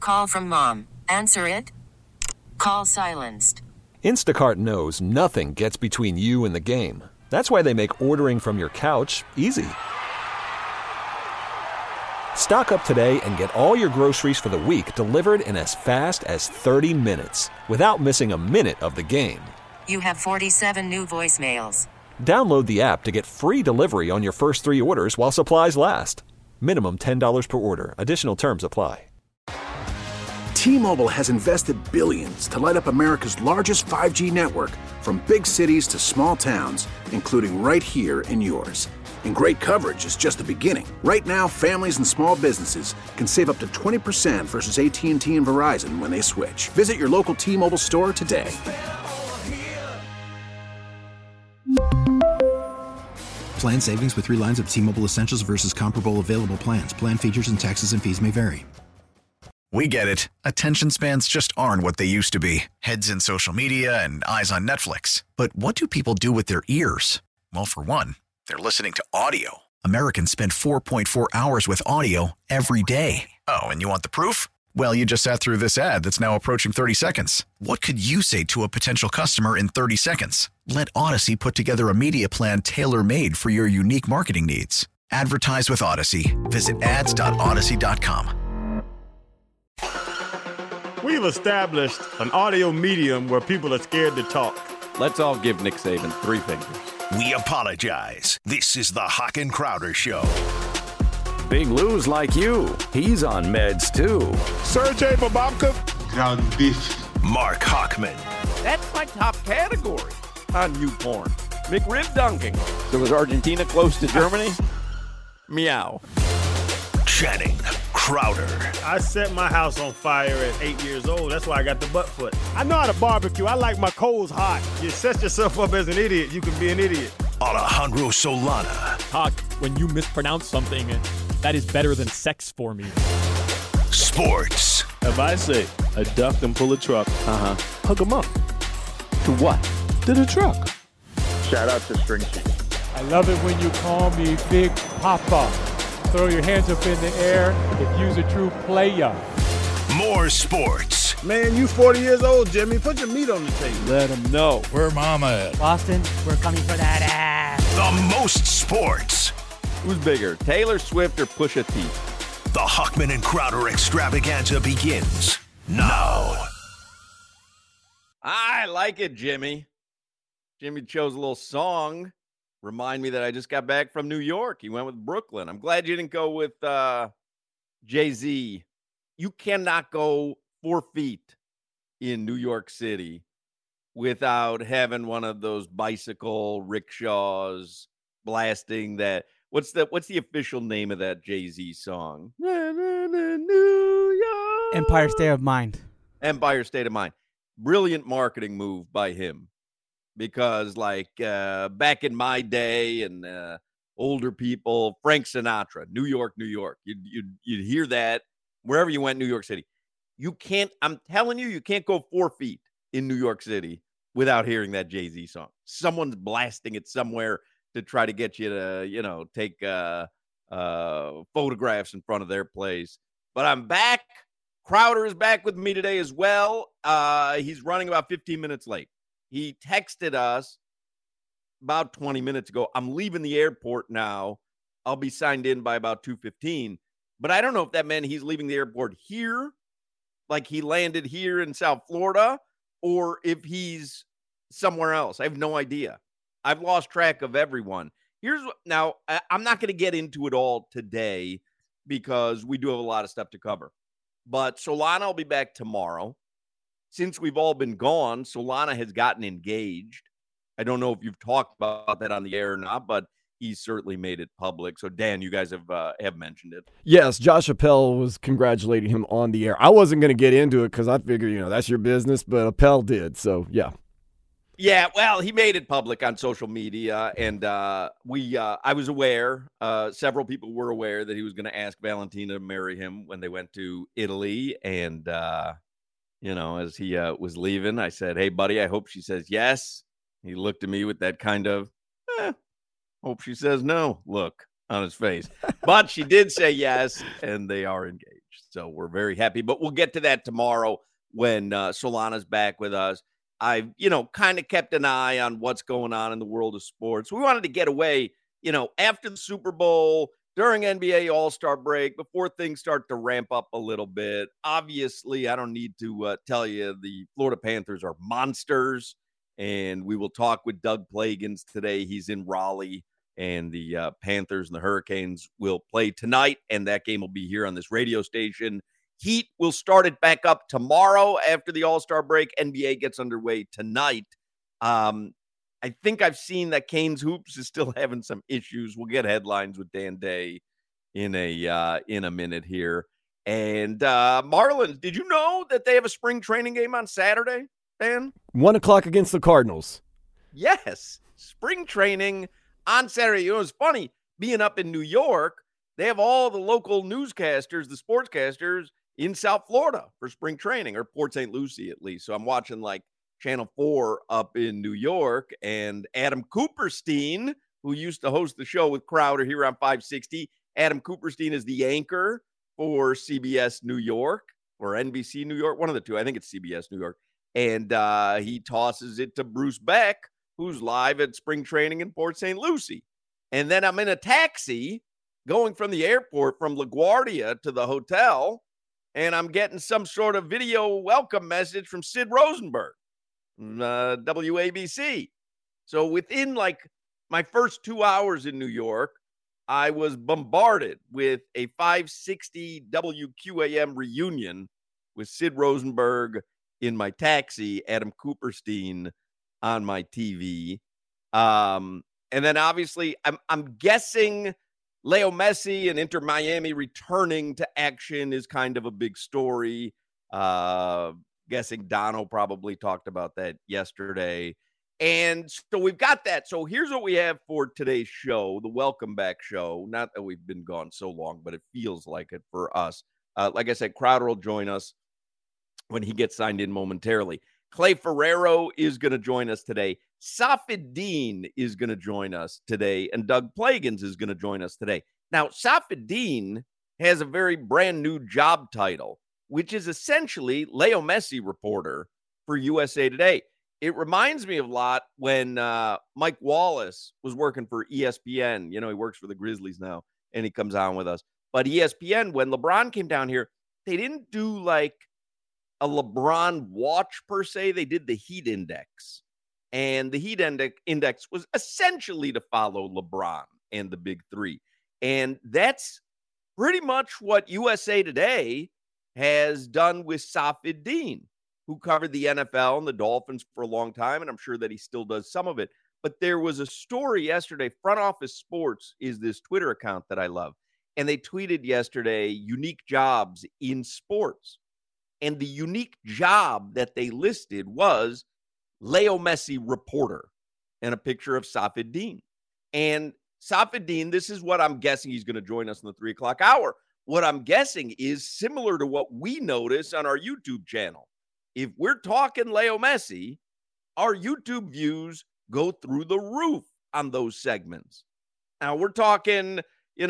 Call from mom. Answer it. Call silenced. Instacart knows nothing gets between you and the game. That's why they make ordering from your couch easy. Stock up today and get all your groceries for the week delivered in as fast as 30 minutes without missing a minute of the game. You have 47 new voicemails. Download the app to get free delivery on your first 3 orders while supplies last. Minimum $10 per order. Additional terms apply. T-Mobile has invested billions to light up America's largest 5G network, from big cities to small towns, including right here in yours. And great coverage is just the beginning. Right now, families and small businesses can save up to 20% versus AT&T and Verizon when they switch. Visit your local T-Mobile store today. Plan savings with 3 lines of T-Mobile Essentials versus comparable available plans. Plan features and taxes and fees may vary. We get it. Attention spans just aren't what they used to be. Heads in social media and eyes on Netflix. But what do people do with their ears? Well, for one, they're listening to audio. Americans spend 4.4 hours with audio every day. Oh, and you want the proof? Well, you just sat through this ad that's now approaching 30 seconds. What could you say to a potential customer in 30 seconds? Let Odyssey put together a media plan tailor-made for your unique marketing needs. Advertise with Odyssey. Visit ads.odyssey.com. We've established an audio medium where people are scared to talk. Let's all give Nick Saban 3 fingers. We apologize. This is the Hawk and Crowder Show. Big Lou's like you. He's on meds, too. Sergey Bababka. Ground beef. Mark Hockman. That's my top category on new porn. McRib dunking. So was Argentina close to Germany? Meow. Channing Crowder. I set my house on fire at 8 years old. That's why I got the butt foot. I know how to barbecue. I like my coals hot. You set yourself up as an idiot, you can be an idiot. Alejandro Solana. Hawk, when you mispronounce something, that is better than sex for me. Sports. If I say a duck and pull a truck, hook 'em up. To what? To the truck. Shout out to String Cheese. I love it when you call me Big Papa. Throw your hands up in the air if you's a true player. More sports. Man, you 40 years old, Jimmy. Put your meat on the table. Let them know. Where mama at? Boston, we're coming for that ass. The most sports. Who's bigger, Taylor Swift or Pusha T? The Hockman and Crowder extravaganza begins now. I like it, Jimmy. Jimmy chose a little song. Remind me that I just got back from New York. He went with Brooklyn. I'm glad you didn't go with Jay-Z. You cannot go 4 feet in New York City without having one of those bicycle rickshaws blasting that. What's the official name of that Jay-Z song? New York. Empire State of Mind. Empire State of Mind. Brilliant marketing move by him. Because, back in my day and older people, Frank Sinatra, New York, New York. You'd hear that wherever you went, New York City. You can't, I'm telling you, you can't go 4 feet in New York City without hearing that Jay-Z song. Someone's blasting it somewhere to try to get you to, take photographs in front of their place. But I'm back. Crowder is back with me today as well. He's running about 15 minutes late. He texted us about 20 minutes ago. I'm leaving the airport now. I'll be signed in by about 2:15. But I don't know if that meant he's leaving the airport here, like he landed here in South Florida, or if he's somewhere else. I have no idea. I've lost track of everyone. Now, I'm not going to get into it all today because we do have a lot of stuff to cover. But Solana will be back tomorrow. Since we've all been gone, Solana has gotten engaged. I don't know if you've talked about that on the air or not, but he certainly made it public. So, Dan, you guys have mentioned it. Yes, Josh Appel was congratulating him on the air. I wasn't going to get into it because I figured, that's your business, but Appel did. So, yeah. Yeah, well, he made it public on social media, and I was aware, several people were aware that he was going to ask Valentina to marry him when they went to Italy, and as he was leaving, I said, hey, buddy, I hope she says yes. He looked at me with that kind of, hope she says no look on his face. But she did say yes, and they are engaged. So we're very happy, but we'll get to that tomorrow when Solana's back with us. I've, kind of kept an eye on what's going on in the world of sports. We wanted to get away, after the Super Bowl, during NBA All-Star break, before things start to ramp up a little bit. Obviously, I don't need to tell you the Florida Panthers are monsters, and we will talk with Doug Plagans today. He's in Raleigh, and the Panthers and the Hurricanes will play tonight, and that game will be here on this radio station. Heat will start it back up tomorrow after the All-Star break. NBA gets underway tonight. I think I've seen that Canes Hoops is still having some issues. We'll get headlines with Dan Day in a minute here. And Marlins, did you know that they have a spring training game on Saturday, Dan? 1:00 against the Cardinals. Yes, spring training on Saturday. It was funny being up in New York. They have all the local newscasters, the sportscasters in South Florida for spring training, or Port St. Lucie at least. So I'm watching like Channel 4 up in New York, and Adam Cooperstein, who used to host the show with Crowder here on 560. Adam Cooperstein is the anchor for CBS New York or NBC New York, one of the two. I think it's CBS New York. And he tosses it to Bruce Beck, who's live at spring training in Port St. Lucie. And then I'm in a taxi going from the airport from LaGuardia to the hotel, and I'm getting some sort of video welcome message from Sid Rosenberg. WABC. So within like my first 2 hours in New York, I was bombarded with a 560 WQAM reunion with Sid Rosenberg in my taxi, Adam Cooperstein on my TV. And then obviously I'm guessing Leo Messi and Inter Miami returning to action is kind of a big story. Guessing Dono probably talked about that yesterday. And so we've got that. So here's what we have for today's show, the welcome back show. Not that we've been gone so long, but it feels like it for us. Like I said, Crowder will join us when he gets signed in momentarily. Clay Ferrero is going to join us today. Safid Deen is going to join us today. And Doug Plagans is going to join us today. Now, Safid Deen has a very brand new job title, which is essentially Leo Messi reporter for USA Today. It reminds me of a lot when Mike Wallace was working for ESPN. He works for the Grizzlies now, and he comes on with us. But ESPN, when LeBron came down here, they didn't do like a LeBron watch per se. They did the Heat Index. And the Heat Index was essentially to follow LeBron and the Big Three. And that's pretty much what USA Today has done with Safid Deen, who covered the NFL and the Dolphins for a long time, and I'm sure that he still does some of it. But there was a story yesterday. Front Office Sports is this Twitter account that I love, and they tweeted yesterday unique jobs in sports. And the unique job that they listed was Leo Messi reporter and a picture of Safid Deen. And Safid Deen, this is what I'm guessing he's going to join us in the 3 o'clock hour. What I'm guessing is similar to what we notice on our YouTube channel. If we're talking Leo Messi, our YouTube views go through the roof on those segments. Now we're talking,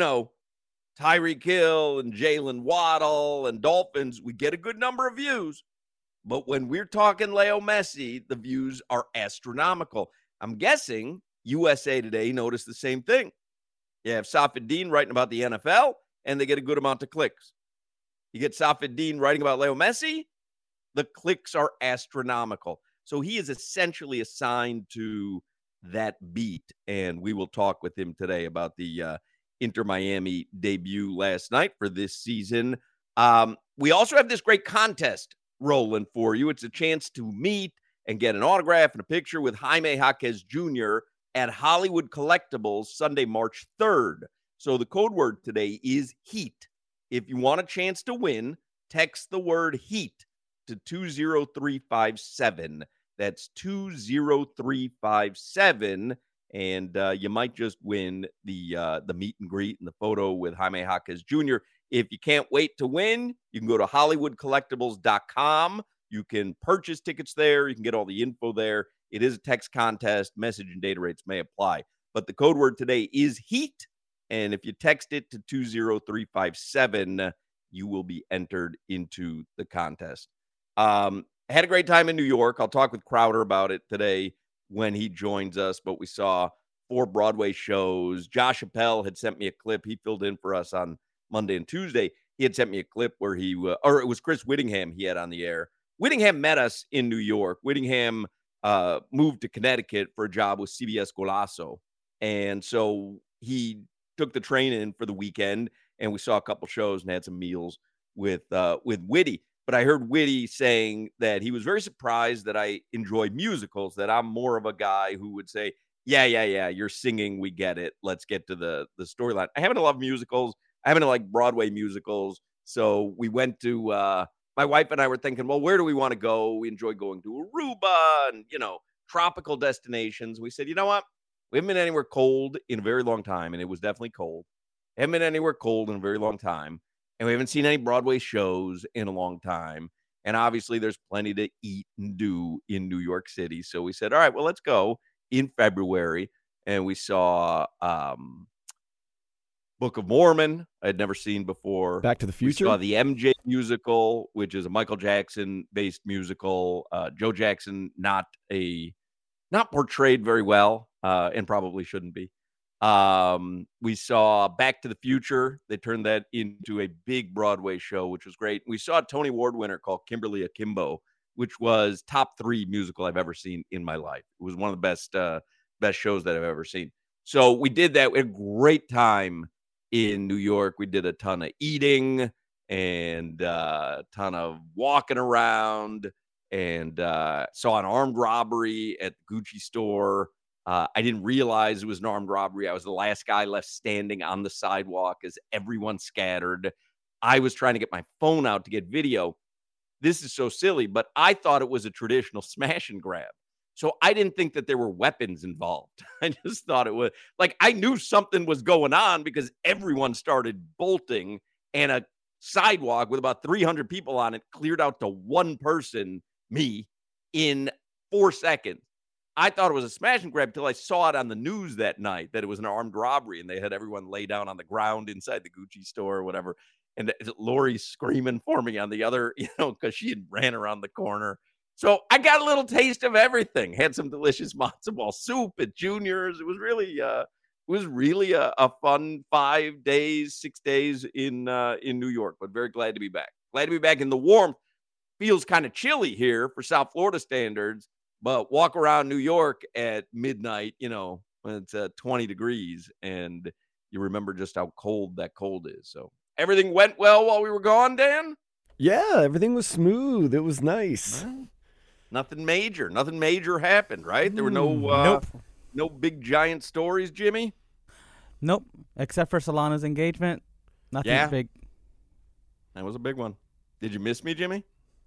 Tyreek Hill and Jalen Waddle and Dolphins. We get a good number of views. But when we're talking Leo Messi, the views are astronomical. I'm guessing USA Today noticed the same thing. You have Safid Deen writing about the NFL, and they get a good amount of clicks. You get Safid Deen writing about Leo Messi, the clicks are astronomical. So he is essentially assigned to that beat, and we will talk with him today about the Inter Miami debut last night for this season. We also have this great contest rolling for you. It's a chance to meet and get an autograph and a picture with Jaime Jaquez Jr. at Hollywood Collectibles Sunday, March 3rd. So the code word today is HEAT. If you want a chance to win, text the word HEAT to 20357. That's 20357. And you might just win the meet and greet and the photo with Jaime Jaquez Jr. If you can't wait to win, you can go to HollywoodCollectibles.com. You can purchase tickets there. You can get all the info there. It is a text contest. Message and data rates may apply. But the code word today is HEAT. And if you text it to 20357, you will be entered into the contest. Had a great time in New York. I'll talk with Crowder about it today when he joins us, but we saw 4 Broadway shows. Josh Appel had sent me a clip. He filled in for us on Monday and Tuesday. He had sent me a clip where or it was Chris Whittingham he had on the air. Whittingham met us in New York. Whittingham moved to Connecticut for a job with CBS Golazo. And so he took the train in for the weekend, and we saw a couple shows and had some meals with Whitty. But I heard Whitty saying that he was very surprised that I enjoy musicals, that I'm more of a guy who would say, yeah, you're singing, we get it. Let's get to the storyline. I happen to love musicals. I happen to like Broadway musicals. So we went to, my wife and I were thinking, well, where do we want to go? We enjoy going to Aruba and, tropical destinations. We said, you know what? We haven't been anywhere cold in a very long time, and it was definitely cold. Haven't been anywhere cold in a very long time. And we haven't seen any Broadway shows in a long time. And obviously there's plenty to eat and do in New York City. So we said, all right, well, let's go in February. And we saw Book of Mormon I had never seen before. Back to the Future. We saw the MJ musical, which is a Michael Jackson-based musical. Joe Jackson not portrayed very well and probably shouldn't be. We saw Back to the Future. They turned that into a big Broadway show, which was great. We saw a Tony Award winner called Kimberly Akimbo, which was top 3 musical I've ever seen in my life. It was one of the best shows that I've ever seen. So we did that. We had a great time in New York. We did a ton of eating and a ton of walking around, and saw an armed robbery at the Gucci store. I didn't realize it was an armed robbery. I was the last guy left standing on the sidewalk as everyone scattered. I was trying to get my phone out to get video. This is so silly, but I thought it was a traditional smash and grab. So I didn't think that there were weapons involved. I just thought it was like, I knew something was going on because everyone started bolting, and a sidewalk with about 300 people on it cleared out to one person, me, in 4 seconds. I thought it was a smash and grab till I saw it on the news that night that it was an armed robbery, and they had everyone lay down on the ground inside the Gucci store or whatever. And Lori's screaming for me on the other, because she had ran around the corner. So I got a little taste of everything. Had some delicious matzo ball soup at Junior's. It was really a fun 5 days, 6 days in New York, but very glad to be back. Glad to be back in the warmth. Feels kind of chilly here for South Florida standards. But walk around New York at midnight, when it's 20 degrees, and you remember just how cold that cold is. So everything went well while we were gone, Dan? Yeah, everything was smooth. It was nice. Well, nothing major happened, right? There were no big giant stories, Jimmy? Nope, except for Solana's engagement. Nothing big. That was a big one. Did you miss me, Jimmy?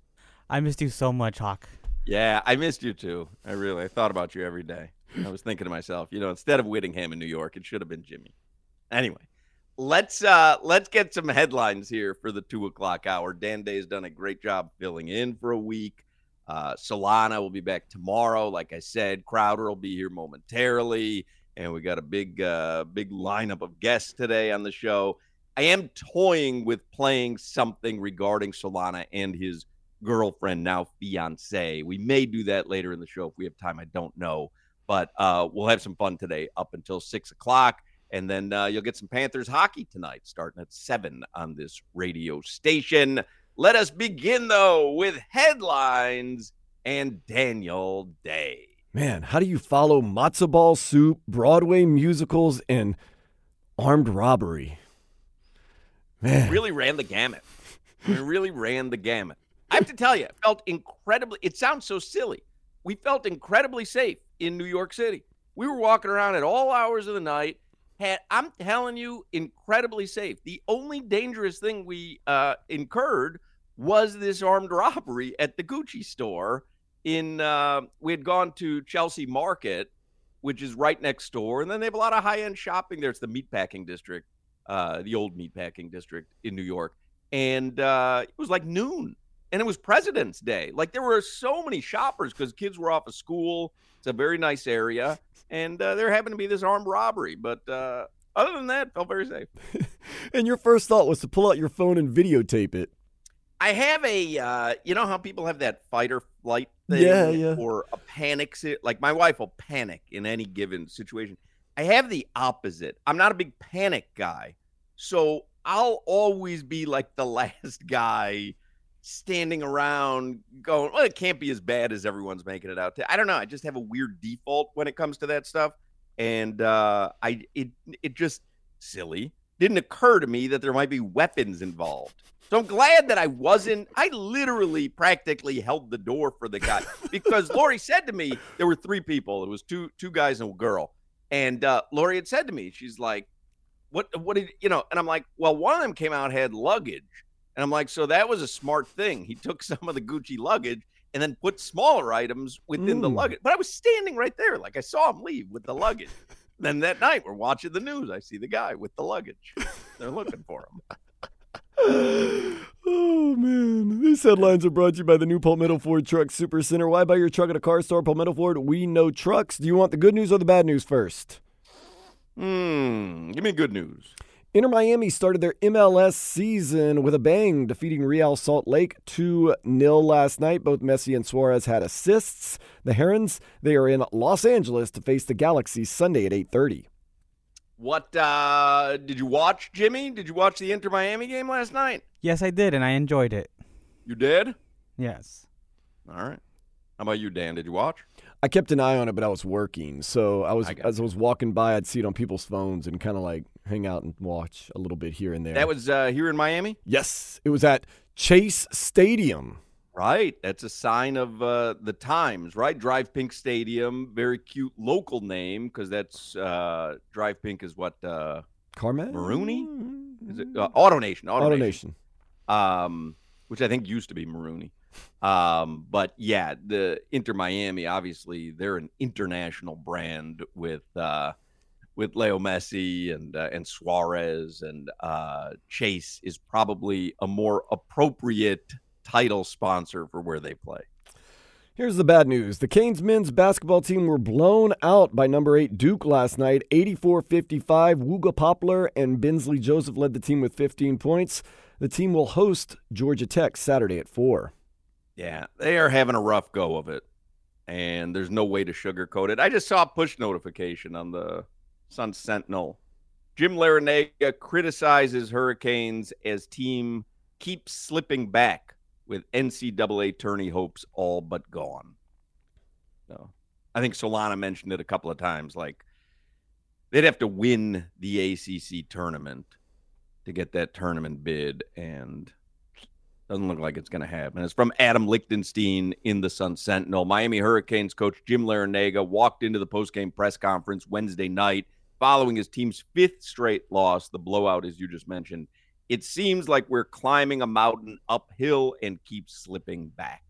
I missed you so much, Hawk. Yeah, I missed you too. I thought about you every day. I was thinking to myself, instead of Whittingham in New York, it should have been Jimmy. Anyway, let's get some headlines here for the 2:00 hour. Dan Day's done a great job filling in for a week. Solana will be back tomorrow. Like I said, Crowder will be here momentarily, and we got a big lineup of guests today on the show. I am toying with playing something regarding Solana and his girlfriend, now fiance. We may do that later in the show if we have time. I don't know, but we'll have some fun today up until 6:00, and then you'll get some Panthers hockey tonight starting at 7 on this radio station. Let us begin though with headlines and Daniel Day. Man, how do you follow matzo ball soup, Broadway musicals, and armed robbery? Man, really ran the gamut. I have to tell you, it sounds so silly. We felt incredibly safe in New York City. We were walking around at all hours of the night. I'm telling you, incredibly safe. The only dangerous thing we incurred was this armed robbery at the Gucci store. We had gone to Chelsea Market, which is right next door, and then they have a lot of high-end shopping there. It's the meatpacking district, the old meatpacking district in New York. And it was like noon. And it was President's Day. Like, there were so many shoppers because kids were off of school. It's a very nice area. And there happened to be this armed robbery. But Other than that, felt very safe. And your first thought was to pull out your phone and videotape it. I have you know how people have that fight or flight thing? Yeah. Or a panic. Like my wife will panic in any given situation. I have the opposite. I'm not a big panic guy. So I'll always be like the last guy standing around going, well, it can't be as bad as everyone's making it out to. I don't know. I just have a weird default when it comes to that stuff. And it just silly. Didn't occur to me that there might be weapons involved. So I'm glad that I literally practically held the door for the guy because Lori said to me, there were 3 people. It was two guys and a girl. And Lori had said to me, she's like, what did, and I'm like, well, one of them came out, had luggage. And I'm like, so that was a smart thing. He took some of the Gucci luggage and then put smaller items within the luggage. But I was standing right there. Like I saw him leave with the luggage. Then that night we're watching the news. I see the guy with the luggage. They're looking for him. Oh, man. These headlines are brought to you by the new Palmetto Ford Truck Super Center. Why buy your truck at a car store? Palmetto Ford, we know trucks. Do you want the good news or the bad news first? Give me good news. Inter Miami started their MLS season with a bang, defeating Real Salt Lake 2-0 last night. Both Messi and Suarez had assists. The Herons, they are in Los Angeles to face the Galaxy Sunday at 8:30. What did you watch, Jimmy? Did you watch the Inter Miami game last night? Yes, I did, and I enjoyed it. You did? Yes. All right. How about you, Dan? Did you watch? I kept an eye on it, but I was working. So as I was walking by, I'd see it on people's phones and kind of like hang out and watch a little bit here and there. That was here in Miami? Yes. It was at Chase Stadium. Right. That's a sign of the times, right? Drive Pink Stadium, very cute local name because that's Drive Pink is what? Carmen? Marooney? Is it AutoNation? AutoNation. Which I think used to be Marooney. But yeah, the Inter Miami, obviously, they're an international brand with Leo Messi and Suarez, and Chase is probably a more appropriate title sponsor for where they play. Here's the bad news. The Canes men's basketball team were blown out by number 8 Duke last night, 84-55. Wooga Poplar and Bensley Joseph led the team with 15 points. The team will host Georgia Tech Saturday at 4. Yeah, they are having a rough go of it, and there's no way to sugarcoat it. I just saw a push notification on the Sun Sentinel. Jim Larinaga criticizes Hurricanes as team keeps slipping back with NCAA tourney hopes all but gone. So I think Solana mentioned it a couple of times. Like, they'd have to win the ACC tournament to get that tournament bid, and doesn't look like it's going to happen. It's from Adam Lichtenstein in the Sun Sentinel. Miami Hurricanes coach Jim Larinaga walked into the postgame press conference Wednesday night following his team's 5th straight loss, the blowout, as you just mentioned. It seems like we're climbing a mountain uphill and keep slipping back.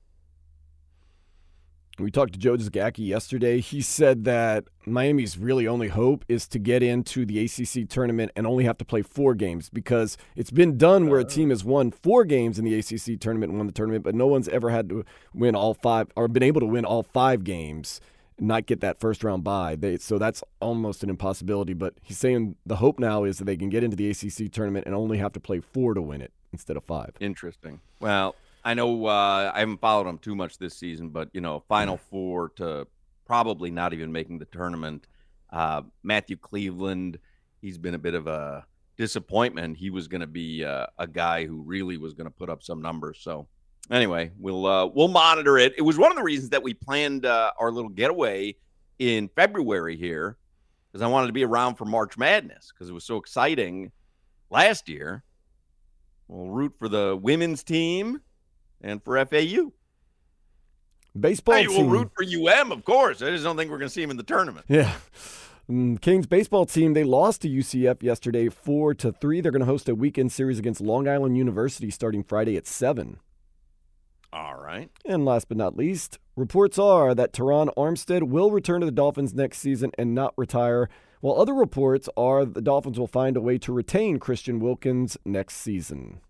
We talked to Joe Zagacki yesterday. He said that Miami's really only hope is to get into the ACC tournament and only have to play 4 games, because it's been done where a team has won 4 games in the ACC tournament and won the tournament, but no one's ever had to win all 5 or been able to win all 5 games and not get that first round bye. So that's almost an impossibility. But he's saying the hope now is that they can get into the ACC tournament and only have to play 4 to win it instead of 5. Interesting. Well, I know I haven't followed them too much this season, but, Final Four to probably not even making the tournament. Matthew Cleveland, he's been a bit of a disappointment. He was going to be a guy who really was going to put up some numbers. So anyway, we'll monitor it. It was one of the reasons that we planned our little getaway in February here, because I wanted to be around for March Madness because it was so exciting last year. We'll root for the women's team and for FAU. Baseball team. We'll root for UM, of course. I just don't think we're going to see him in the tournament. Yeah. Kings baseball team, they lost to UCF yesterday 4-3. They're going to host a weekend series against Long Island University starting Friday at 7. All right. And last but not least, reports are that Teron Armstead will return to the Dolphins next season and not retire, while other reports are the Dolphins will find a way to retain Christian Wilkins next season.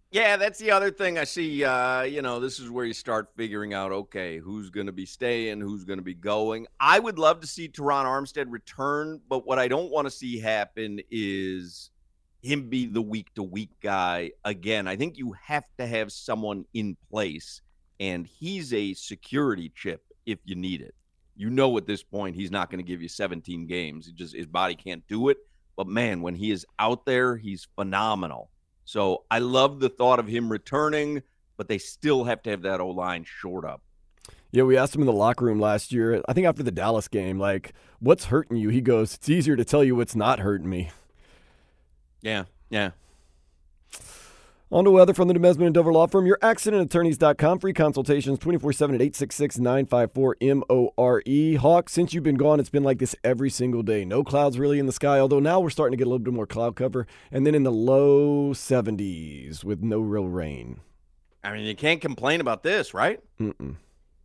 Yeah, that's the other thing I see. This is where you start figuring out, okay, who's going to be staying, who's going to be going. I would love to see Teron Armstead return, but what I don't want to see happen is him be the week-to-week guy again. I think you have to have someone in place, and he's a security chip if you need it. You know at this point he's not going to give you 17 games. His body can't do it. But, man, when he is out there, he's phenomenal. So I love the thought of him returning, but they still have to have that O-line shored up. Yeah, we asked him in the locker room last year, I think after the Dallas game, like, what's hurting you? He goes, it's easier to tell you what's not hurting me. Yeah. On to weather from the Demesman and Dover Law Firm, your accidentattorneys.com. Free consultations 24/7 at 866-954-MORE. Hawk, since you've been gone, it's been like this every single day. No clouds really in the sky, although now we're starting to get a little bit more cloud cover. And then in the low 70s with no real rain. I mean, you can't complain about this, right? Mm-mm.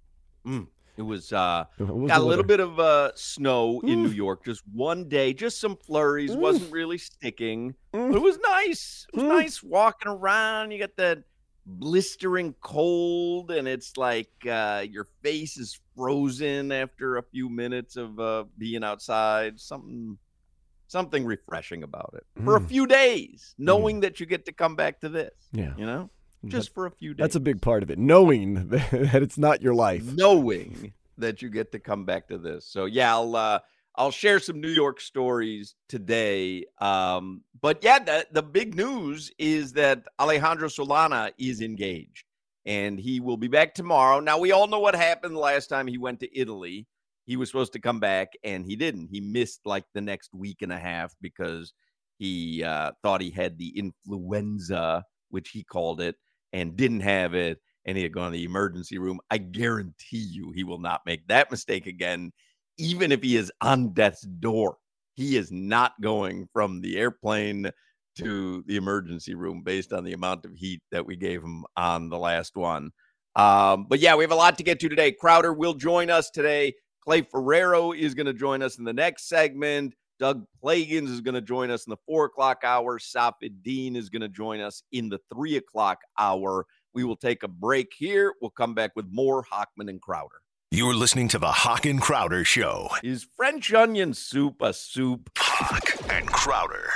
It was got a little bit of snow in New York, just one day, just some flurries, wasn't really sticking, but it was nice. It was nice walking around. You got that blistering cold, and it's like your face is frozen after a few minutes of being outside. Something refreshing about it for a few days, knowing that you get to come back to this. Yeah, just for a few days. That's a big part of it, knowing that it's not your life. Knowing that you get to come back to this. So, yeah, I'll share some New York stories today. But, yeah, the big news is that Alejandro Solana is engaged, and he will be back tomorrow. Now, we all know what happened last time he went to Italy. He was supposed to come back, and he didn't. He missed, like, the next week and a half because he thought he had the influenza, which he called it, and didn't have it, and he had gone to the emergency room. I guarantee you he will not make that mistake again, even if he is on death's door. He is not going from the airplane to the emergency room based on the amount of heat that we gave him on the last one. But, yeah, we have a lot to get to today. Crowder will join us today. Clay Ferrero is going to join us in the next segment. Doug Plagans is going to join us in the 4 o'clock hour. Safid Deen is going to join us in the 3 o'clock hour. We will take a break here. We'll come back with more Hochman and Crowder. You're listening to the Hawk and Crowder Show. Is French onion soup a soup? Hawk and Crowder.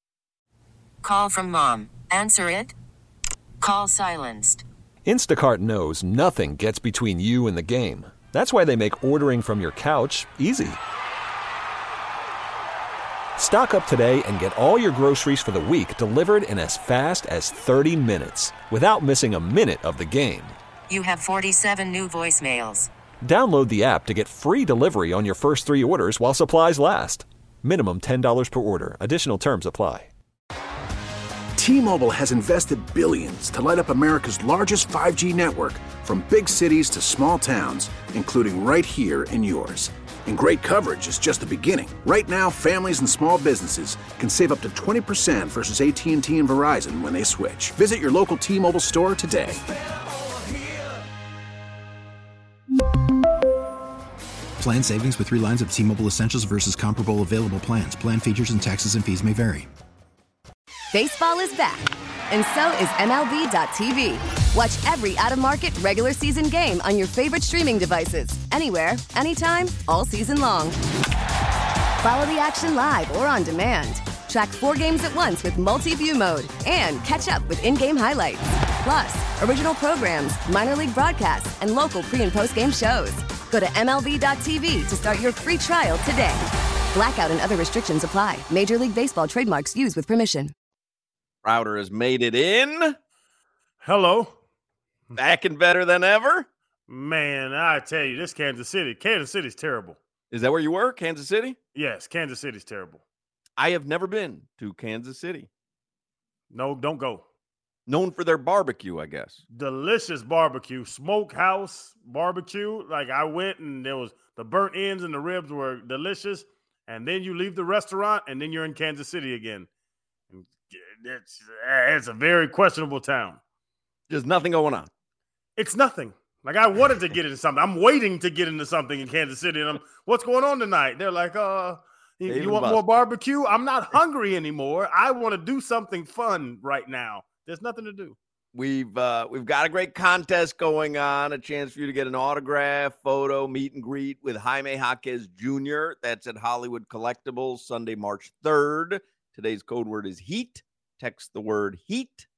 Call from mom. Answer it. Call silenced. Instacart knows nothing gets between you and the game. That's why they make ordering from your couch easy. Stock up today and get all your groceries for the week delivered in as fast as 30 minutes without missing a minute of the game. You have 47 new voicemails. Download the app to get free delivery on your first 3 orders while supplies last. Minimum $10 per order. Additional terms apply. T-Mobile has invested billions to light up America's largest 5G network, from big cities to small towns, including right here in yours. And great coverage is just the beginning. Right now, families and small businesses can save up to 20% versus AT&T and Verizon when they switch. Visit your local T-Mobile store today. Plan savings with 3 lines of T-Mobile Essentials versus comparable available plans. Plan features and taxes and fees may vary. Baseball is back, and so is MLB.tv. Watch every out-of-market, regular season game on your favorite streaming devices, anywhere, anytime, all season long. Follow the action live or on demand. Track 4 games at once with multi-view mode and catch up with in-game highlights. Plus, original programs, minor league broadcasts, and local pre- and post-game shows. Go to MLB.tv to start your free trial today. Blackout and other restrictions apply. Major League Baseball trademarks used with permission. Crowder has made it in. Hello. Back and better than ever. Man, I tell you, this Kansas City's terrible. Is that where you were, Kansas City? Yes, Kansas City's terrible. I have never been to Kansas City. No, don't go. Known for their barbecue, I guess. Delicious barbecue, smokehouse barbecue. Like, I went and there was the burnt ends and the ribs were delicious. And then you leave the restaurant and then you're in Kansas City again. It's a very questionable town. Just nothing going on. It's nothing. Like, I wanted to get into something. I'm waiting to get into something in Kansas City. And what's going on tonight? They're like, you want more barbecue? I'm not hungry anymore. I want to do something fun right now. There's nothing to do. We've got a great contest going on, a chance for you to get an autograph, photo, meet and greet with Jaime Jaquez Jr. That's at Hollywood Collectibles, Sunday, March 3rd. Today's code word is HEAT. Text the word HEAT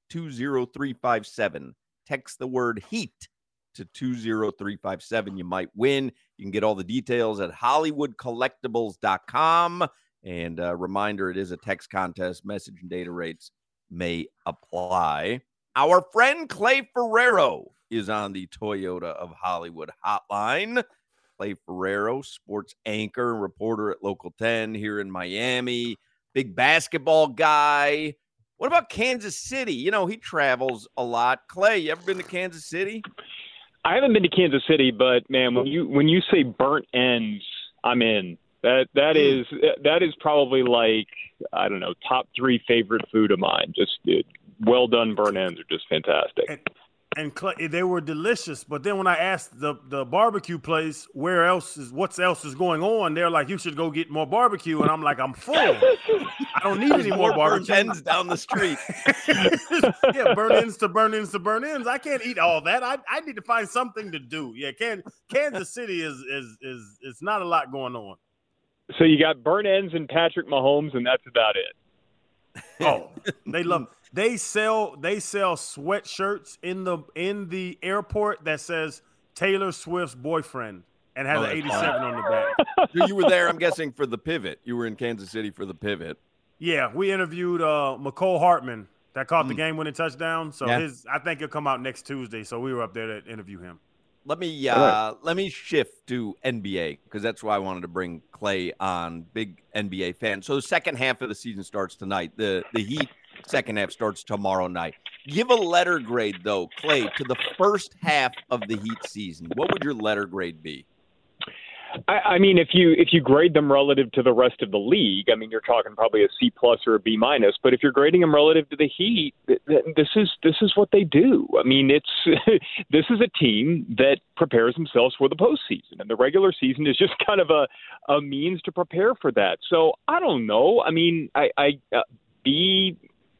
20357. Text the word HEAT to 20357. You might win. You can get all the details at hollywoodcollectibles.com. And a reminder, it is a text contest. Message and data rates may apply. Our friend Clay Ferrero is on the Toyota of Hollywood hotline. Clay Ferrero, sports anchor and reporter at Local 10 here in Miami. Big basketball guy. What about Kansas City? You know, he travels a lot. Clay, you ever been to Kansas City? I haven't been to Kansas City, but man, when you say burnt ends, I'm in. That is probably like, I don't know, top 3 favorite food of mine. Just well done burnt ends are just fantastic. And they were delicious. But then when I asked the barbecue place what else is going on, they're like, you should go get more barbecue. And I'm like, I'm full. I don't need any more barbecue. Burnt ends down the street. Yeah, burnt ends to burnt ends to burnt ends. I can't eat all that. I need to find something to do. Yeah, Kansas City is not a lot going on. So you got burnt ends and Patrick Mahomes, and that's about it. Oh, they sell sweatshirts in the airport that says Taylor Swift's boyfriend and has an 87 on the back. So you were there, I'm guessing, for the pivot. You were in Kansas City for the pivot. Yeah, we interviewed McCole Hartman that caught the game-winning touchdown. So I think he'll come out next Tuesday. So we were up there to interview him. Let me shift to NBA because that's why I wanted to bring Clay on. Big NBA fan. So the second half of the season starts tonight. The Heat second half starts tomorrow night. Give a letter grade though, Clay, to the first half of the Heat season. What would your letter grade be? I mean, if you grade them relative to the rest of the league, I mean, you're talking probably a C+ or a B-. But if you're grading them relative to the Heat, this is what they do. I mean, this is a team that prepares themselves for the postseason, and the regular season is just kind of a means to prepare for that. So I don't know. I mean, B+,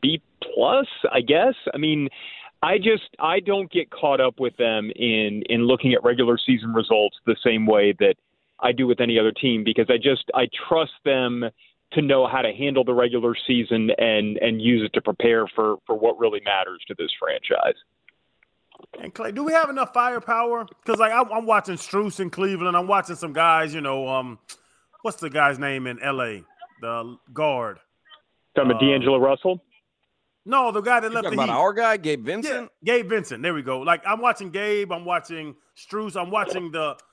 I guess. I mean, I don't get caught up with them in looking at regular season results the same way that I do with any other team, because I trust them to know how to handle the regular season and use it to prepare for what really matters to this franchise. And Clay, do we have enough firepower? Because like I'm watching Strus in Cleveland, I'm watching some guys. You know, what's the guy's name in LA? The guard. Talking about D'Angelo Russell? No, the guy that left the Heat. About our guy, Gabe Vincent? Yeah, Gabe Vincent. There we go. Like I'm watching Gabe, I'm watching Strus, I'm watching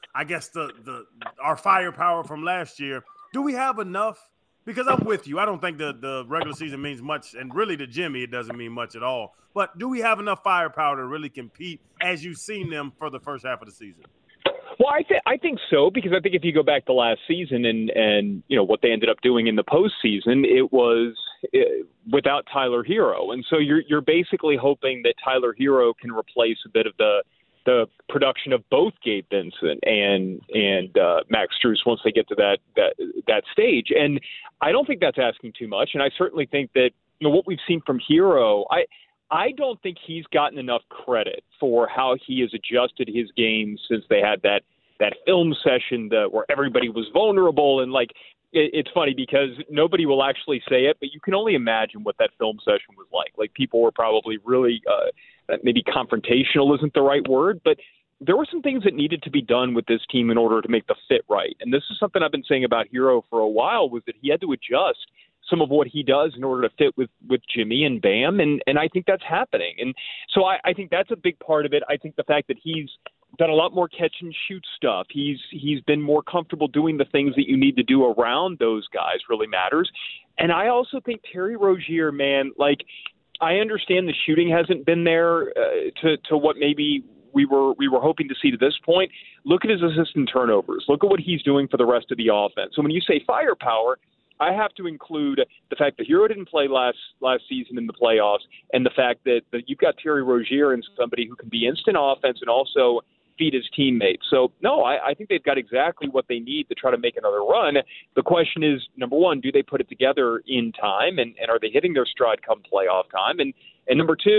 our firepower from last year. Do we have enough? Because I'm with you. I don't think the regular season means much, and really to Jimmy, it doesn't mean much at all. But do we have enough firepower to really compete as you've seen them for the first half of the season? Well, I think so, because I think if you go back to last season and you know what they ended up doing in the postseason, it was without Tyler Hero, and so you're basically hoping that Tyler Hero can replace a bit of the production of both Gabe Vincent and Max Strus once they get to that stage. And I don't think that's asking too much. And I certainly think that what we've seen from Hero, I don't think he's gotten enough credit for how he has adjusted his game since they had that film session where everybody was vulnerable. And like, it's funny because nobody will actually say it, but you can only imagine what that film session was like. Like people were probably really maybe confrontational isn't the right word, but there were some things that needed to be done with this team in order to make the fit right. And this is something I've been saying about Hero for a while, was that he had to adjust some of what he does in order to fit with Jimmy and Bam. And I think that's happening. And so I think that's a big part of it. I think the fact that he's done a lot more catch and shoot stuff. He's been more comfortable doing the things that you need to do around those guys really matters. And I also think Terry Rozier, man, like I understand the shooting hasn't been there to what maybe we were hoping to see to this point. Look at his assistant turnovers. Look at what he's doing for the rest of the offense. So when you say firepower, I have to include the fact that Hero didn't play last season in the playoffs, and the fact that you've got Terry Rozier and somebody who can be instant offense and also feed his teammates. So, no, I think they've got exactly what they need to try to make another run. The question is, number one, do they put it together in time, and are they hitting their stride come playoff time? And number two,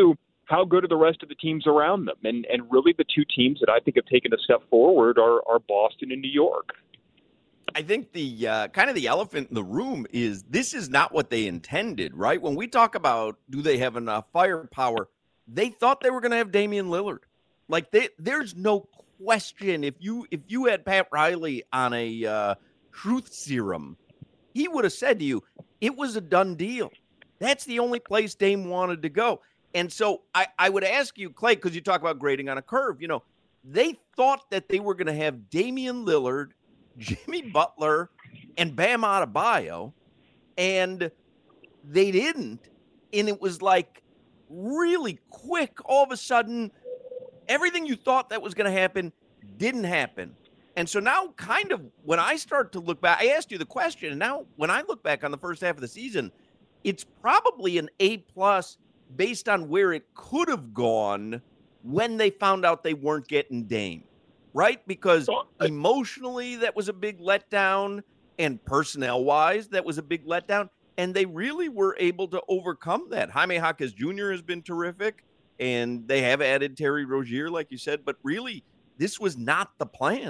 how good are the rest of the teams around them? And really the two teams that I think have taken a step forward are Boston and New York. I think the kind of the elephant in the room is this is not what they intended, right? When we talk about do they have enough firepower, they thought they were going to have Damian Lillard. Like there's no question. If you had Pat Riley on a truth serum, he would have said to you, it was a done deal. That's the only place Dame wanted to go. And so I would ask you, Clay, because you talk about grading on a curve, they thought that they were going to have Damian Lillard, Jimmy Butler, and Bam Adebayo, and they didn't. And it was like really quick. All of a sudden, everything you thought that was going to happen didn't happen. And so now kind of when I start to look back, I asked you the question, and now when I look back on the first half of the season, it's probably an A+ based on where it could have gone when they found out they weren't getting Dame, right? Because emotionally, that was a big letdown, and personnel-wise, that was a big letdown, and they really were able to overcome that. Jaime Jaquez Jr. has been terrific, and they have added Terry Rozier, like you said, but really, this was not the plan.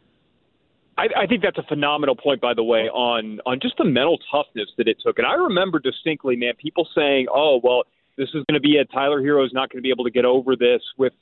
I think that's a phenomenal point, by the way, on just the mental toughness that it took. And I remember distinctly, man, people saying, oh, well, this is going to be Tyler Hero is not going to be able to get over this with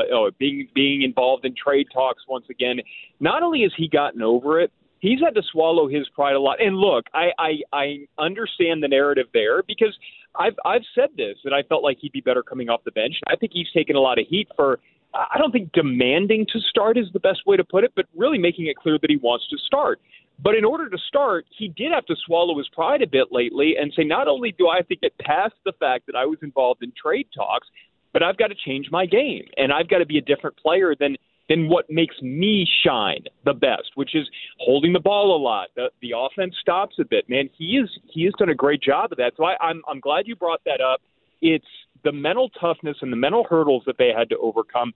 being involved in trade talks once again. Not only has he gotten over it, he's had to swallow his pride a lot. And look, I understand the narrative there because I've said this, that I felt like he'd be better coming off the bench. I think he's taken a lot of heat for, I don't think demanding to start is the best way to put it, but really making it clear that he wants to start. But in order to start, he did have to swallow his pride a bit lately and say, not only do I have to get past the fact that I was involved in trade talks, but I've got to change my game, and I've got to be a different player than what makes me shine the best, which is holding the ball a lot. The offense stops a bit. Man, he has done a great job of that. So I'm glad you brought that up. It's the mental toughness and the mental hurdles that they had to overcome.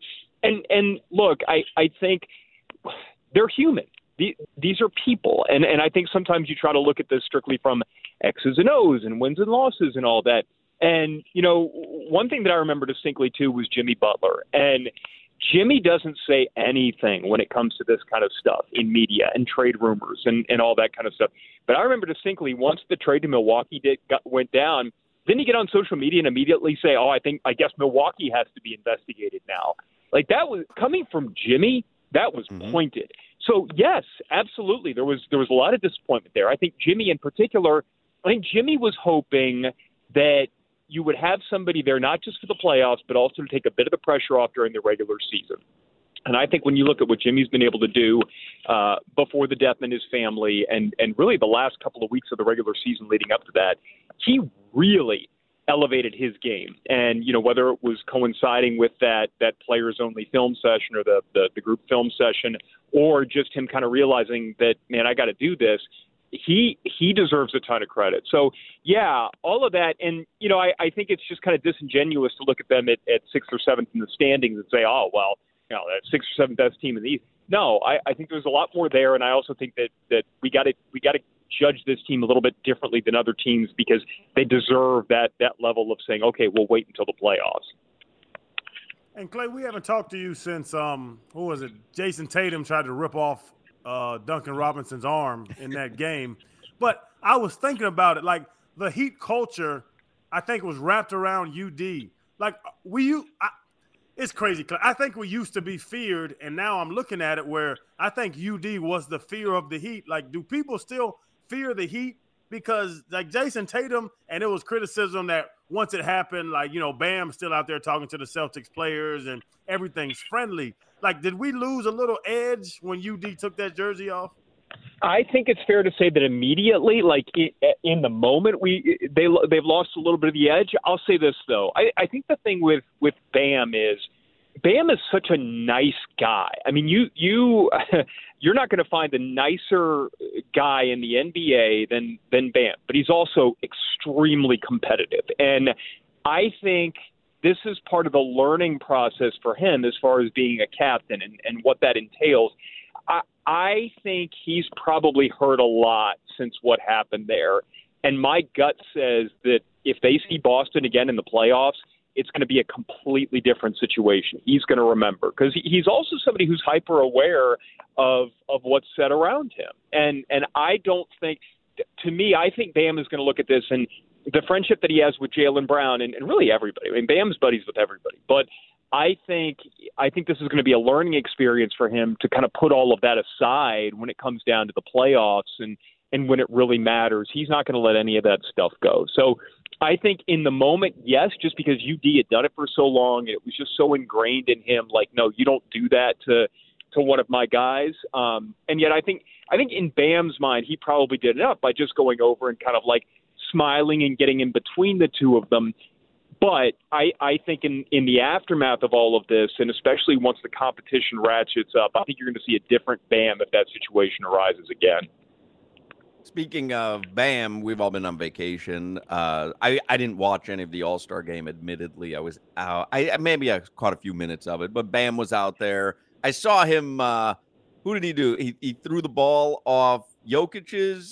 And look, I think they're human. These are people. And I think sometimes you try to look at this strictly from X's and O's and wins and losses and all that. And, one thing that I remember distinctly, too, was Jimmy Butler. And Jimmy doesn't say anything when it comes to this kind of stuff in media and trade rumors and all that kind of stuff. But I remember distinctly once the trade to Milwaukee went down, didn't he get on social media and immediately say, I guess Milwaukee has to be investigated now? Like, that was coming from Jimmy, that was pointed. So, yes, absolutely. There was a lot of disappointment there. I think Jimmy in particular, Jimmy was hoping that you would have somebody there not just for the playoffs, but also to take a bit of the pressure off during the regular season. And I think when you look at what Jimmy's been able to do before the death in his family and really the last couple of weeks of the regular season leading up to that, he really elevated his game. And, whether it was coinciding with that players-only film session or the group film session, or just him kind of realizing that, man, I got to do this, he deserves a ton of credit. So, yeah, all of that. And, I think it's just kind of disingenuous to look at them at 6th or 7th in the standings and say, oh, well, that 6th or 7th best team in the East. No, I think there's a lot more there. And I also think that we got to judge this team a little bit differently than other teams because they deserve that level of saying, okay, we'll wait until the playoffs. And Clay, we haven't talked to you since who was it? Jason Tatum tried to rip off Duncan Robinson's arm in that game. But I was thinking about it, like the Heat culture, I think was wrapped around UD. Like it's crazy. I think we used to be feared, and now I'm looking at it where I think UD was the fear of the Heat. Like, do people still fear the Heat? Because like Jason Tatum, and it was criticism that once it happened, like, Bam's still out there talking to the Celtics players and everything's friendly. Like, did we lose a little edge when UD took that jersey off? I think it's fair to say that immediately, like in the moment, they've lost a little bit of the edge. I'll say this though, I think the thing with Bam is such a nice guy. I mean, you're not going to find a nicer guy in the NBA than Bam, but he's also extremely competitive, and I think this is part of the learning process for him as far as being a captain and what that entails. I think he's probably heard a lot since what happened there. And my gut says that if they see Boston again in the playoffs, it's going to be a completely different situation. He's going to remember because he's also somebody who's hyper aware of what's said around him. And I don't think, to me, I think Bam is going to look at this and the friendship that he has with Jaylen Brown and really everybody. I mean, Bam's buddies with everybody, but I think this is going to be a learning experience for him to kind of put all of that aside when it comes down to the playoffs and when it really matters. He's not going to let any of that stuff go. So I think in the moment, yes, just because UD had done it for so long, and it was just so ingrained in him, like, no, you don't do that to one of my guys. And yet I think in Bam's mind, he probably did enough by just going over and kind of like smiling and getting in between the two of them. But I think in the aftermath of all of this, and especially once the competition ratchets up, I think you're going to see a different Bam if that situation arises again. Speaking of Bam, we've all been on vacation. I didn't watch any of the All-Star game, admittedly. I was out. I caught a few minutes of it, but Bam was out there. I saw him. Who did he do? He threw the ball off Jokic's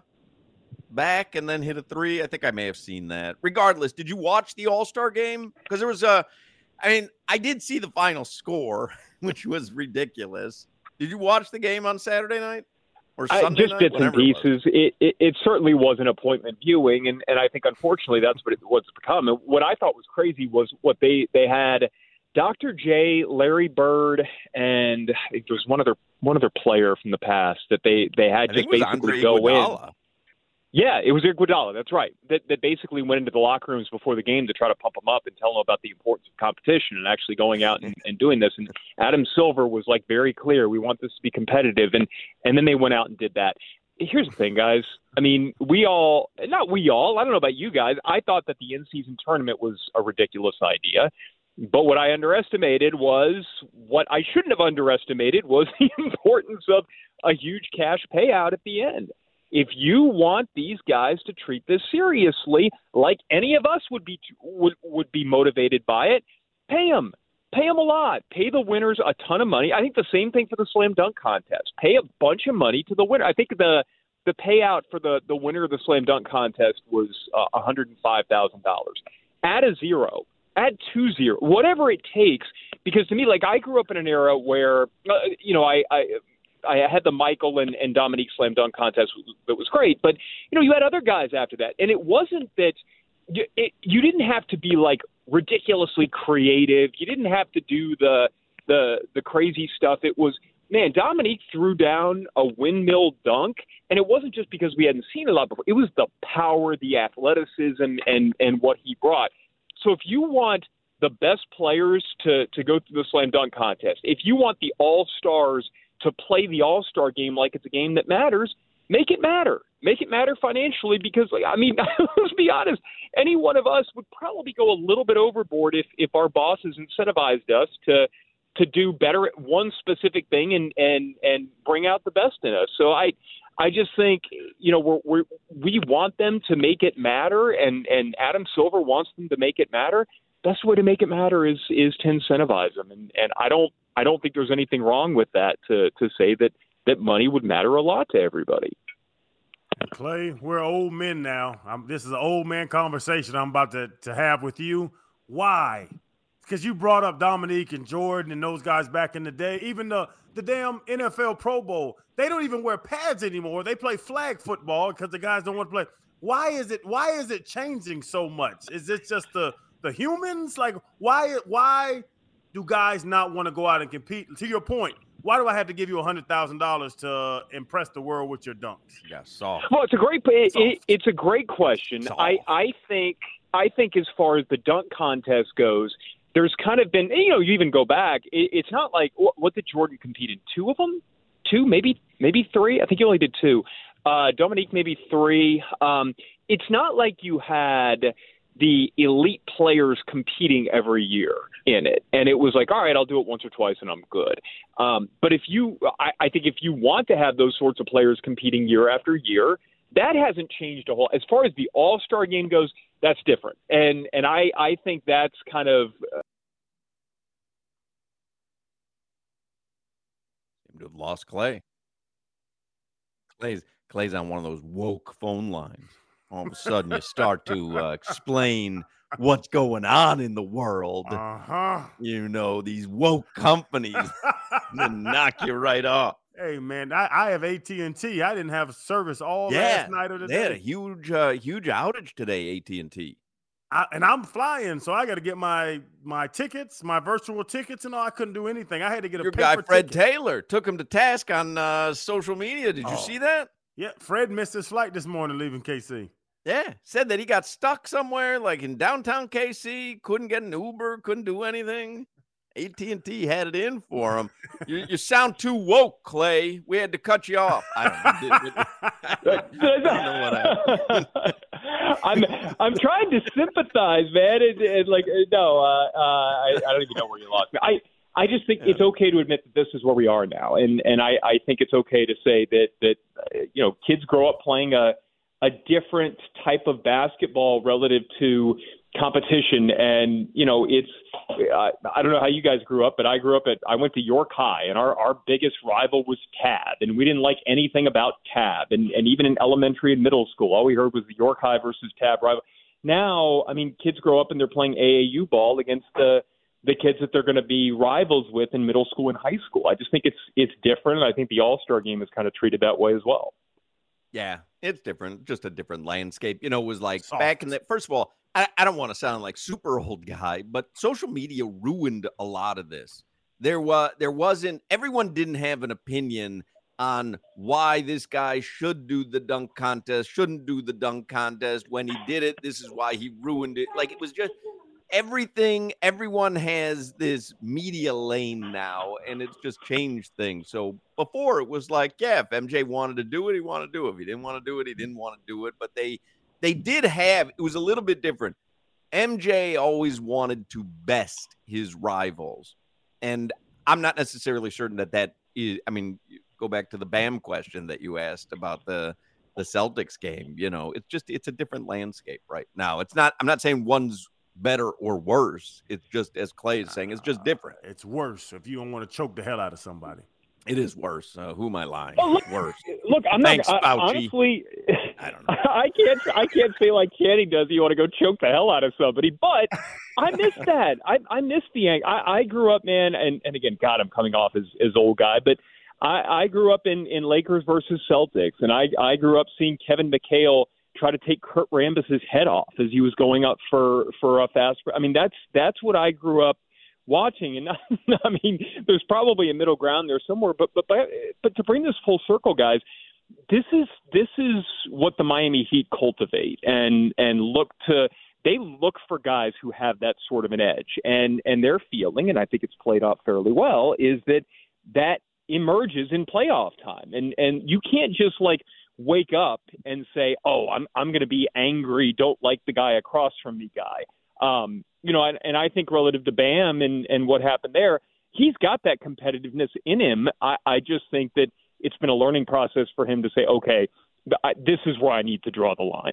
back and then hit a three. I think I may have seen that. Regardless, did you watch the All-Star game? Because there was I did see the final score, which was ridiculous. Did you watch the game on Saturday night? Or Sunday just night? Bits and pieces. It certainly was an appointment viewing, and I think unfortunately that's what's become. And what I thought was crazy was what they had Dr. J, Larry Bird, and I think there was one other player from the past that they had just basically go Iguodala. in. Yeah, it was Iguodala. That's right. That basically went into the locker rooms before the game to try to pump them up and tell them about the importance of competition and actually going out and doing this. And Adam Silver was like very clear, we want this to be competitive. And then they went out and did that. Here's the thing, guys. I mean, I don't know about you guys. I thought that the in-season tournament was a ridiculous idea. But what I underestimated was what I shouldn't have underestimated was the importance of a huge cash payout at the end. If you want these guys to treat this seriously, like any of us would be motivated by it, pay them. Pay them a lot. Pay the winners a ton of money. I think the same thing for the slam dunk contest. Pay a bunch of money to the winner. I think the payout for the winner of the slam dunk contest was $105,000. Add a zero. Add 2 zeros. Whatever it takes. Because to me, like, I grew up in an era where, I had the Michael and Dominique slam dunk contest that was great, but you had other guys after that, and it wasn't that you didn't have to be like ridiculously creative. You didn't have to do the crazy stuff. It was, man, Dominique threw down a windmill dunk, and it wasn't just because we hadn't seen a lot before. It was the power, the athleticism, and what he brought. So if you want the best players to go through the slam dunk contest, if you want the all-stars to play the All-Star game like it's a game that matters, make it matter. Make it matter financially because, let's be honest, any one of us would probably go a little bit overboard if our bosses incentivized us to do better at one specific thing and bring out the best in us. So I just think, we want them to make it matter, and Adam Silver wants them to make it matter. Best way to make it matter is to incentivize them, and I don't think there's anything wrong with that to say that money would matter a lot to everybody. Clay, we're old men now. This is an old man conversation I'm about to have with you. Why? Because you brought up Dominique and Jordan and those guys back in the day. Even the damn NFL Pro Bowl, they don't even wear pads anymore. They play flag football because the guys don't want to play. Why is it changing so much? Is it just the humans? Like, why do guys not want to go out and compete? To your point, why do I have to give you $100,000 to impress the world with your dunks? Yeah, soft. Well, it's a great question. I think as far as the dunk contest goes, there's kind of been, you even go back. It's not like what did Jordan compete in? 2 of them? 2, maybe 3. I think he only did 2. Dominique maybe 3. It's not like you had the elite players competing every year in it. And it was like, all right, I'll do it once or twice and I'm good. But I think if you want to have those sorts of players competing year after year, that hasn't changed a whole. As far as the All-Star game goes, that's different. And I think that's kind of seem to have lost Clay. Clay's on one of those woke phone lines. all of a sudden you start to explain what's going on in the world. You know, these woke companies then knock you right off. Hey, man, I have AT&T. I didn't have service all last night or the day. They had a huge outage today, AT&T. And I'm flying, so I got to get my tickets, my virtual tickets, and all. I couldn't do anything. I had to get Your paper guy Fred ticket. Taylor took him to task on social media. Did you see that? Yeah, Fred missed his flight this morning leaving KC. Yeah, said that he got stuck somewhere, like in downtown KC, couldn't get an Uber, couldn't do anything. AT&T had it in for him. You sound too woke, Clay. We had to cut you off. I don't know what I'm trying to sympathize, man. I don't even know where you lost me. I just think it's okay to admit that this is where we are now, and I think it's okay to say that kids grow up playing a different type of basketball relative to competition. And, I don't know how you guys grew up, but I went to York High, and our biggest rival was Tab, and we didn't like anything about Tab. And even in elementary and middle school, all we heard was the York High versus Tab rival. Now, I mean, kids grow up and they're playing AAU ball against the kids that they're going to be rivals with in middle school and high school. I just think it's different. And I think the All-Star game is kind of treated that way as well. Yeah, it's different, just a different landscape. It was like back in the, first of all, I don't want to sound like super old guy, but social media ruined a lot of this. There wasn't, everyone didn't have an opinion on why this guy should do the dunk contest, shouldn't do the dunk contest. When he did it, this is why he ruined it. Like, it was just everything. Everyone has this media lane now, and it's just changed things. So before it was like, yeah, if MJ wanted to do it, he wanted to do it. If he didn't want to do it, he didn't want to do it. But they did have, it was a little bit different. MJ always wanted to best his rivals. And I'm not necessarily certain that is, I mean, go back to the Bam question that you asked about the Celtics game. It's a different landscape right now. I'm not saying one's better or worse. It's just, as Clay is saying, it's just different. It's worse if you don't want to choke the hell out of somebody. It is worse. Who am I lying? Worse. Look, I'm Thanks, not honestly. I don't know. I can't say like Channing does. You want to go choke the hell out of somebody, but I miss that. I miss the. I grew up, man, and again, God, I'm coming off as old guy, but I grew up in Lakers versus Celtics, and I grew up seeing Kevin McHale try to take Kurt Rambis's head off as he was going up for a fast. I mean, that's what I grew up watching. And I mean, there's probably a middle ground there somewhere, but to bring this full circle, guys, this is what the Miami Heat cultivate and they look for guys who have that sort of an edge, and their feeling, and I think it's played out fairly well, is that emerges in playoff time. And you can't just like wake up and say, oh, I'm going to be angry, don't like the guy across from me guy. And I think relative to Bam and what happened there, he's got that competitiveness in him. I just think that it's been a learning process for him to say, okay, this is where I need to draw the line.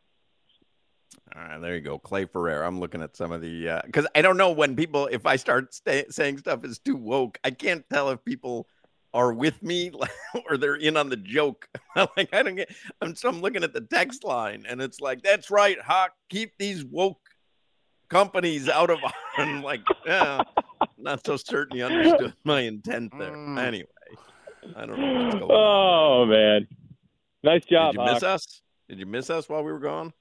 All right, there you go. Clay Ferrer. I'm looking at some of the, because I don't know when people, if I start saying stuff is too woke, I can't tell if people are with me or they're in on the joke. Like, I don't get, I'm looking at the text line and it's like, that's right, Hawk, keep these woke companies out of, I'm like, not so certain you understood my intent there. Anyway, I don't know what's going on. Oh, man. Nice job, Did you miss us? Did you miss us while we were gone?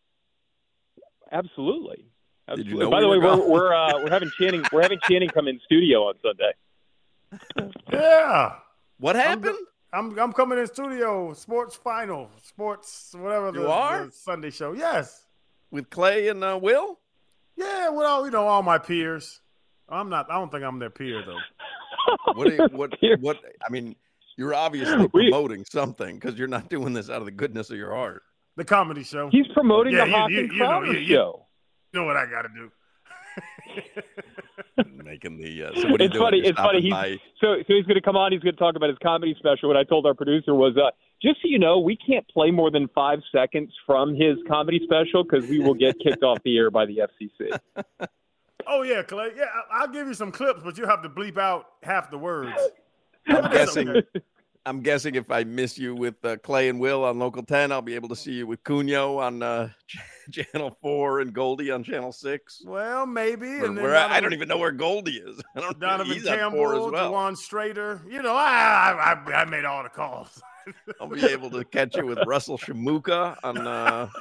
Absolutely. Did you know By the way, we're having Channing come in studio on Sunday. Yeah. What happened? I'm coming in studio. Sports whatever. The Sunday show. Yes. With Clay and Will. Yeah, with all my peers. I don't think I'm their peer though. What? I mean, you're obviously promoting something because you're not doing this out of the goodness of your heart. The comedy show. He's promoting the Hawk and Crowder show. You know what I got to do. Making the so what are you it's doing? funny. It's funny. So he's going to come on. He's going to talk about his comedy special. What I told our producer was, just so you know, we can't play more than 5 seconds from his comedy special because we will get kicked off the air by the FCC. Oh yeah, Clay. Yeah, I'll give you some clips, but you have to bleep out half the words. I'm guessing if I miss you with Clay and Will on Local 10, I'll be able to see you with Cunio on Channel 4 and Goldie on Channel 6. Well, maybe. And then I don't even know where Goldie is. I don't Donovan he's on Campbell, 4 as well. Jawan Strader. You know, I made all the calls. I'll be able to catch you with Russell Shamuka on.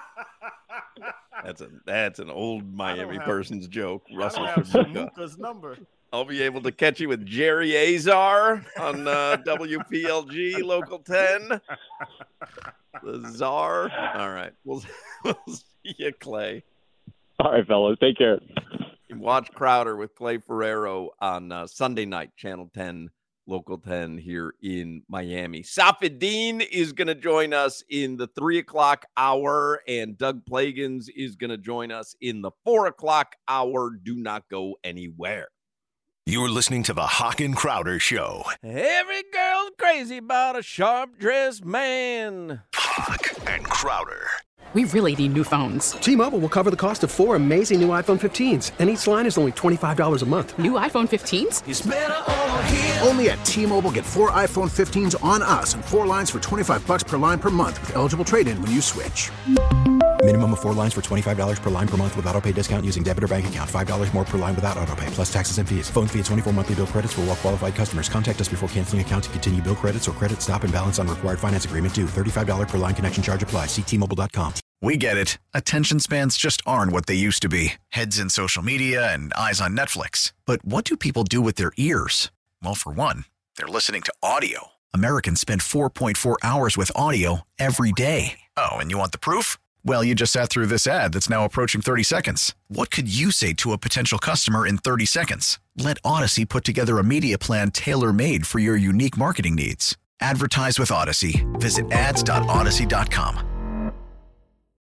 That's an old Miami person's joke. Russell Shamuka's number. I'll be able to catch you with Jerry Azar on WPLG Local 10. The Czar. All right. We'll see you, Clay. All right, fellas. Take care. You watch Crowder with Clay Ferrero on Sunday night, Channel 10, Local 10 here in Miami. Safedin is going to join us in the 3 o'clock hour, and Doug Plagans is going to join us in the 4 o'clock hour. Do not go anywhere. You're listening to the Hawk and Crowder Show. Every girl's crazy about a sharp-dressed man. Hawk and Crowder. We really need new phones. T-Mobile will cover the cost of 4 amazing new iPhone 15s, and each line is only $25 a month. New iPhone 15s? It's better over here. Only at T-Mobile, get 4 iPhone 15s on us and 4 lines for $25 per line per month with eligible trade-in when you switch. Minimum of 4 lines for $25 per line per month with autopay discount using debit or bank account. $5 more per line without autopay, plus taxes and fees. Phone fee at 24 monthly bill credits for well-qualified customers. Contact us before canceling account to continue bill credits or credit stop and balance on required finance agreement due. $35 per line connection charge applies. See T-Mobile.com. We get it. Attention spans just aren't what they used to be. Heads in social media and eyes on Netflix. But what do people do with their ears? Well, for one, they're listening to audio. Americans spend 4.4 hours with audio every day. Oh, and you want the proof? Well, you just sat through this ad that's now approaching 30 seconds. What could you say to a potential customer in 30 seconds? Let Odyssey put together a media plan tailor-made for your unique marketing needs. Advertise with Odyssey. Visit ads.odyssey.com.